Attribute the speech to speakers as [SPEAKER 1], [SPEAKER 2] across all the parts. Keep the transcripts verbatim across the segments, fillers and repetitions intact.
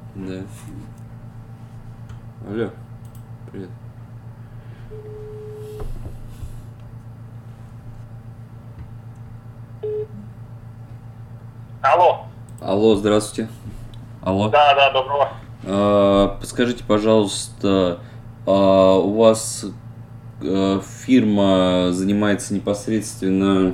[SPEAKER 1] Да. Алло, привет.
[SPEAKER 2] Алло.
[SPEAKER 1] Алло, здравствуйте. Алло.
[SPEAKER 2] Да, да, доброго.
[SPEAKER 1] А, подскажите, пожалуйста, а у вас а, фирма занимается непосредственно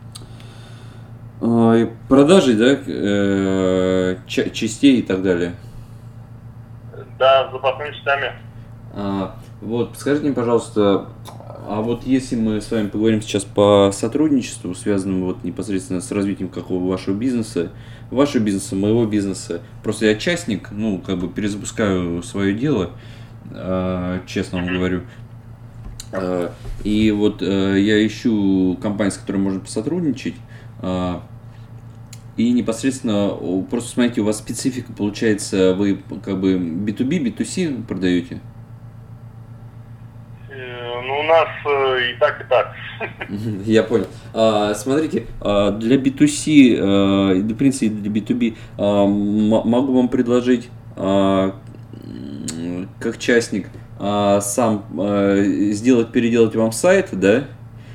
[SPEAKER 1] а, продажей, да, э, ча- частей и так далее?
[SPEAKER 2] Да, с запасными частями.
[SPEAKER 1] А, вот, подскажите мне, пожалуйста, а вот если мы с вами поговорим сейчас по сотрудничеству, связанному вот непосредственно с развитием какого вашего бизнеса, вашего бизнеса, моего бизнеса, просто я частник, ну, как бы перезапускаю свое дело, а, честно вам говорю, А, и вот э, я ищу компанию, с которой можно посотрудничать, а, и непосредственно, о, просто смотрите, у вас специфика получается, вы как бы би ту би, би ту си продаете?
[SPEAKER 2] Э, Ну, у нас э, и так, и так.
[SPEAKER 1] Мгм, я понял. А, смотрите, а, для би ту си, а, и, в принципе, для би ту би а, м- могу вам предложить а, м, как частник а, сам а, сделать, переделать вам сайт, да,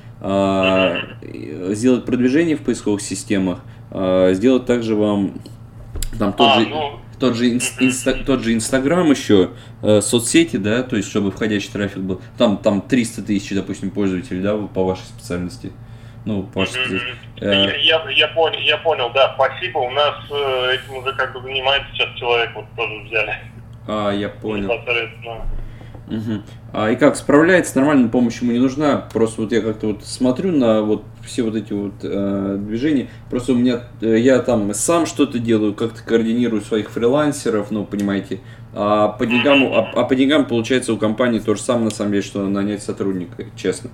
[SPEAKER 1] а,
[SPEAKER 2] Мгм.
[SPEAKER 1] и сделать продвижение в поисковых системах, а, сделать также вам там тот
[SPEAKER 2] А,
[SPEAKER 1] же
[SPEAKER 2] ну,
[SPEAKER 1] тот же, инс-
[SPEAKER 2] мгм,
[SPEAKER 1] инста- тот же Инстаграм еще, э, соцсети, да, то есть чтобы входящий трафик был. Там, там триста тысяч, допустим, пользователей, да, по вашей специальности. Ну, по вашей
[SPEAKER 2] мгм,
[SPEAKER 1] специальности.
[SPEAKER 2] мгм.
[SPEAKER 1] Э,
[SPEAKER 2] Я, я, я понял, я понял, да, спасибо. У нас э, этим уже как бы занимается сейчас человек, вот тоже взяли
[SPEAKER 1] а, я понял.
[SPEAKER 2] непосредственно.
[SPEAKER 1] Мгм. А и как справляется? Нормально, помощь ему не нужна. Просто вот я как-то вот смотрю на вот все вот эти вот э, движения. Просто у меня э, я там сам что-то делаю, как-то координирую своих фрилансеров, ну понимаете. А по деньгам,
[SPEAKER 2] Мгм,
[SPEAKER 1] а,
[SPEAKER 2] мгм.
[SPEAKER 1] а по деньгам получается у компании то же самое на самом деле, что нанять сотрудника, честно.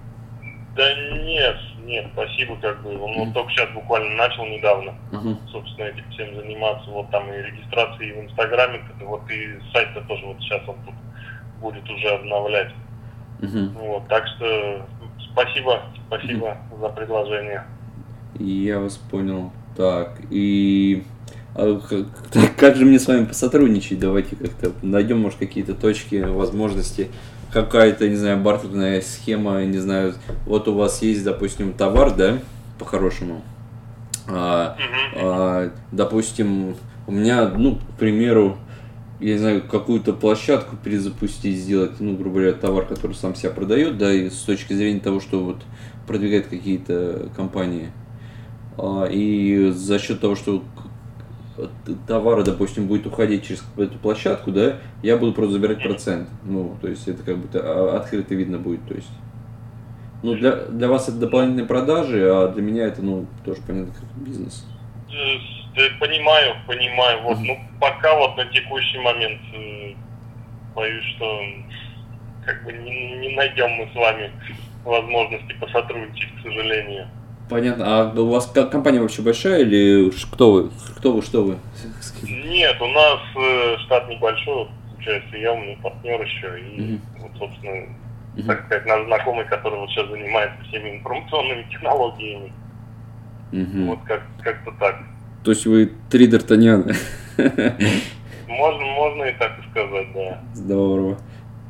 [SPEAKER 2] Да нет, нет, спасибо, как бы. Он вот
[SPEAKER 1] Мгм.
[SPEAKER 2] только сейчас буквально начал недавно,
[SPEAKER 1] Мгм.
[SPEAKER 2] собственно, этим всем заниматься. Вот там и регистрации в Инстаграме, вот и сайт-то тоже вот сейчас он тут будет уже обновлять.
[SPEAKER 1] Мгм.
[SPEAKER 2] Вот, так что спасибо,
[SPEAKER 1] Мгм.
[SPEAKER 2] спасибо за предложение.
[SPEAKER 1] Я вас понял. Так, и а как, как же мне с вами посотрудничать? Давайте как-то найдем, может, какие-то точки, возможности, какая-то, не знаю, бартерная схема, не знаю, вот у вас есть, допустим, товар, да, по-хорошему. А,
[SPEAKER 2] Мгм, мгм.
[SPEAKER 1] а, допустим, у меня, ну, к примеру, я не знаю, какую-то площадку перезапустить, сделать, ну, грубо говоря, товар, который сам себя продает, да, и с точки зрения того, что вот продвигает какие-то компании. А, И за счет того, что к- товары, допустим, будет уходить через эту площадку, да, я буду просто забирать процент. Ну, то есть это как бы а, открыто видно будет. То есть, ну, для, для вас это
[SPEAKER 2] Ну,
[SPEAKER 1] дополнительные продажи, а для меня это, ну, тоже понятно, как бизнес.
[SPEAKER 2] э, э, понимаю, понимаю. Вот,
[SPEAKER 1] Мгм.
[SPEAKER 2] ну, пока вот на текущий момент э, боюсь, что как бы не, не найдем мы с вами возможности посотрудничать, к сожалению.
[SPEAKER 1] Понятно. А у вас ко- компания вообще большая или ш- кто вы? Кто вы, что вы? С кем?
[SPEAKER 2] Нет, у нас э, штат небольшой, вот, получается, я, у меня партнер еще,
[SPEAKER 1] Мгм.
[SPEAKER 2] и вот, собственно,
[SPEAKER 1] Мгм.
[SPEAKER 2] так сказать, наш знакомый, который вот сейчас занимается всеми информационными технологиями.
[SPEAKER 1] Мгм.
[SPEAKER 2] Вот как, как-то так.
[SPEAKER 1] То есть вы три Д'Артаньяна.
[SPEAKER 2] Можно, можно и так и сказать, да.
[SPEAKER 1] Здорово.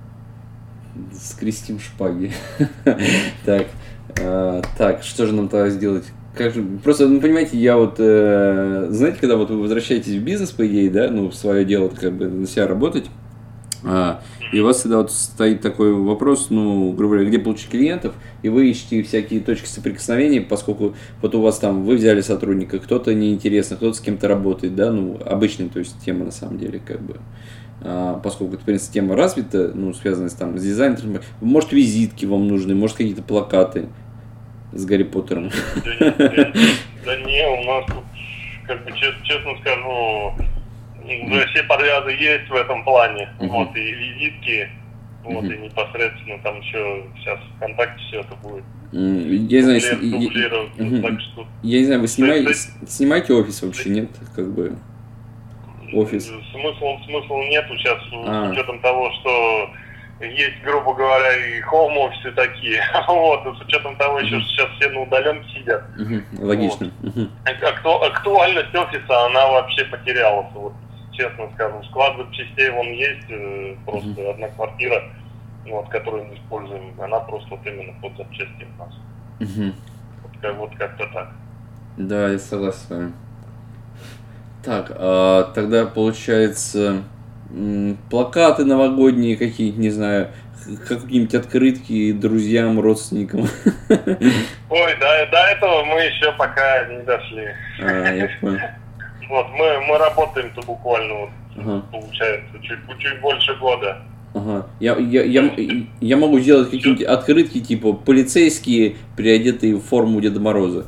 [SPEAKER 1] Скрестим шпаги. Так, а, так, что же нам тогда сделать? Как же, просто, ну, понимаете, я вот, э, знаете, когда вот вы возвращаетесь в бизнес, по идее, да, ну, в свое дело, как бы на себя работать, а, и у вас всегда вот стоит такой вопрос, ну, грубо говоря, где получить клиентов, и вы ищете всякие точки соприкосновения, поскольку вот у вас там, вы взяли сотрудника, кто-то неинтересно, кто-то с кем-то работает, да, ну, обычная, то есть, тема на самом деле, как бы. А, поскольку это, в принципе, тема развита, ну, связанная с, там, с дизайном, может, визитки вам нужны, может, какие-то плакаты с Гарри Поттером.
[SPEAKER 2] Да, да, да не, у нас тут, как бы, честно, честно скажу, уже все подвязы есть в этом плане.
[SPEAKER 1] Мгм.
[SPEAKER 2] Вот, и визитки, вот,
[SPEAKER 1] Мгм.
[SPEAKER 2] и непосредственно там еще сейчас ВКонтакте все это будет
[SPEAKER 1] М, Я не знаю,
[SPEAKER 2] дублер,
[SPEAKER 1] сни- я,
[SPEAKER 2] дублироваться. Так
[SPEAKER 1] мгм.
[SPEAKER 2] что
[SPEAKER 1] Я не знаю, вы
[SPEAKER 2] с, с,
[SPEAKER 1] снимаете,
[SPEAKER 2] с-
[SPEAKER 1] снимаете офис вообще, нет? Как бы офис.
[SPEAKER 2] смысла, смысла нету сейчас с
[SPEAKER 1] А,
[SPEAKER 2] учетом того, что есть, грубо говоря, и хоум-офисы такие. Вот, и с учетом того еще,
[SPEAKER 1] мгм.
[SPEAKER 2] что сейчас все на удаленке сидят.
[SPEAKER 1] Мгм.
[SPEAKER 2] Вот.
[SPEAKER 1] Логично. Мгм.
[SPEAKER 2] Акту- актуальность офиса, она вообще потерялась. Вот честно скажу. Склад запчастей вон есть, э, просто
[SPEAKER 1] Мгм.
[SPEAKER 2] одна квартира, вот, которую мы используем, она просто вот именно под запчасти у нас.
[SPEAKER 1] Мгм.
[SPEAKER 2] Вот, как, вот как-то так.
[SPEAKER 1] Да, я согласен с вами. Так, а тогда получается м, плакаты новогодние какие-нибудь, не знаю, х- какие-нибудь открытки друзьям, родственникам.
[SPEAKER 2] Ой, до, до этого мы еще пока не дошли.
[SPEAKER 1] А, я понял.
[SPEAKER 2] Вот, мы, мы работаем-то буквально, вот,
[SPEAKER 1] Ага,
[SPEAKER 2] получается, чуть, чуть больше года.
[SPEAKER 1] ага. Я, я, я, я могу сделать какие-нибудь открытки, типа полицейские, переодетые в форму Деда Мороза.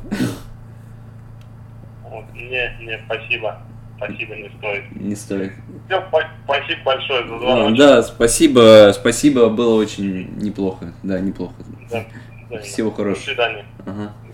[SPEAKER 2] Вот, не, не, спасибо. Спасибо, не стоит.
[SPEAKER 1] Не стоит.
[SPEAKER 2] Все, спасибо большое за
[SPEAKER 1] А,
[SPEAKER 2] звонок.
[SPEAKER 1] да, спасибо, спасибо, было очень неплохо. Да, неплохо.
[SPEAKER 2] Да, да,
[SPEAKER 1] Всего
[SPEAKER 2] До
[SPEAKER 1] хорошего.
[SPEAKER 2] свидания.
[SPEAKER 1] Ага.